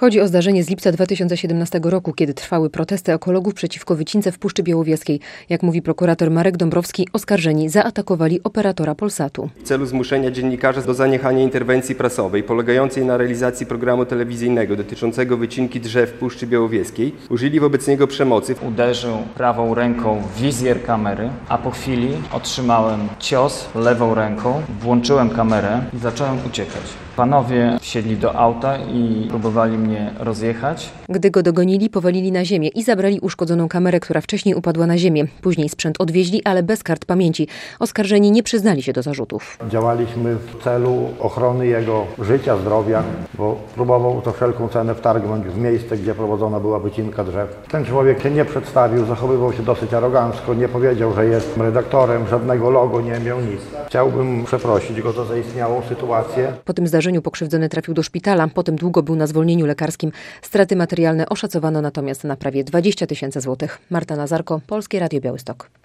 Chodzi o zdarzenie z lipca 2017 roku, kiedy trwały protesty ekologów przeciwko wycince w Puszczy Białowieskiej. Jak mówi prokurator Marek Dąbrowski, oskarżeni zaatakowali operatora Polsatu. W celu zmuszenia dziennikarzy do zaniechania interwencji prasowej polegającej na realizacji programu telewizyjnego dotyczącego wycinki drzew w Puszczy Białowieskiej użyli wobec niego przemocy. Uderzył prawą ręką w wizjer kamery, a po chwili otrzymałem cios lewą ręką, włączyłem kamerę i zacząłem uciekać. Panowie wsiedli do auta i próbowali mnie rozjechać. Gdy go dogonili, powalili na ziemię i zabrali uszkodzoną kamerę, która wcześniej upadła na ziemię. Później sprzęt odwieźli, ale bez kart pamięci. Oskarżeni nie przyznali się do zarzutów. Działaliśmy w celu ochrony jego życia, zdrowia, bo próbował to wszelką cenę wtargnąć w miejsce, gdzie prowadzona była wycinka drzew. Ten człowiek się nie przedstawił, zachowywał się dosyć arogancko, nie powiedział, że jest redaktorem, żadnego logo nie miał, nic. Chciałbym przeprosić go za zaistniałą sytuację. Po tym zdarzeniu pokrzywdzony trafił do szpitala, potem długo był na zwolnieniu lekarskim. Straty materialne oszacowano natomiast na prawie 20 000 złotych. Marta Nazarko, Polskie Radio Białystok.